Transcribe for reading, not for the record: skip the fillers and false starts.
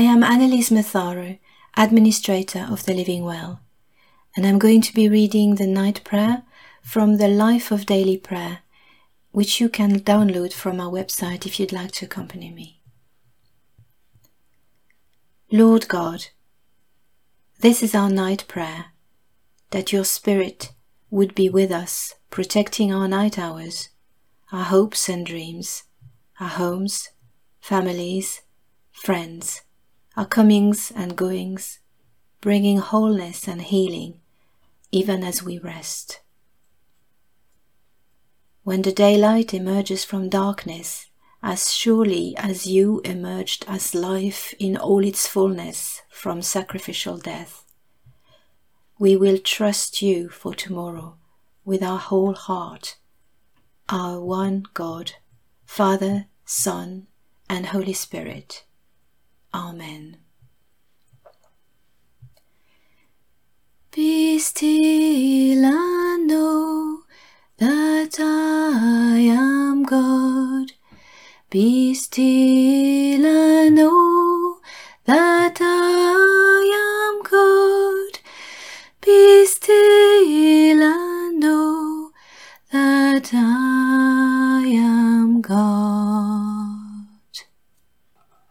am Annalise Matharo, Administrator of the Living Well, and I'm going to be reading the night prayer from the Life of Daily Prayer, which you can download from our website if you'd like to accompany me. Lord God, this is our night prayer, that your Spirit would be with us, protecting our night hours, our hopes and dreams, our homes, families, friends, our comings and goings, bringing wholeness and healing, even as we rest. When the daylight emerges from darkness, as surely as you emerged as life in all its fullness from sacrificial death, we will trust you for tomorrow with our whole heart, our one God, Father, Son, and Holy Spirit. Amen. Be still and know that I am God. Be still